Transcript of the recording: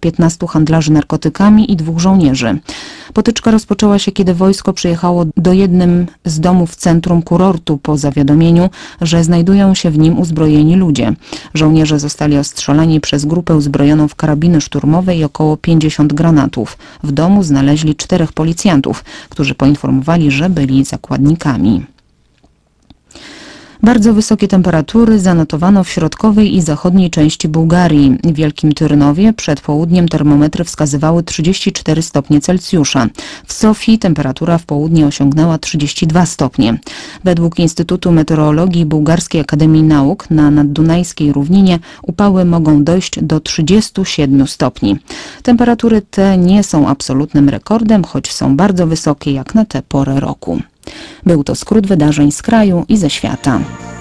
15 handlarzy narkotykami i 2 żołnierzy. Potyczka rozpoczęła się, kiedy wojsko przyjechało do jednym z domów w centrum kurortu po zawiadomieniu, że znajdują się w nim uzbrojeni ludzie. Żołnierze zostali ostrzelani przez grupę uzbrojoną w karabiny szturmowe i około 50 granatów. W domu znaleźli 4 policjantów, którzy poinformowali, że byli zakładnikami. Bardzo wysokie temperatury zanotowano w środkowej i zachodniej części Bułgarii. W Wielkim Tyrnowie przed południem termometry wskazywały 34 stopnie Celsjusza. W Sofii temperatura w południe osiągnęła 32 stopnie. Według Instytutu Meteorologii Bułgarskiej Akademii Nauk na naddunajskiej równinie upały mogą dojść do 37 stopni. Temperatury te nie są absolutnym rekordem, choć są bardzo wysokie jak na tę porę roku. Był to skrót wydarzeń z kraju i ze świata.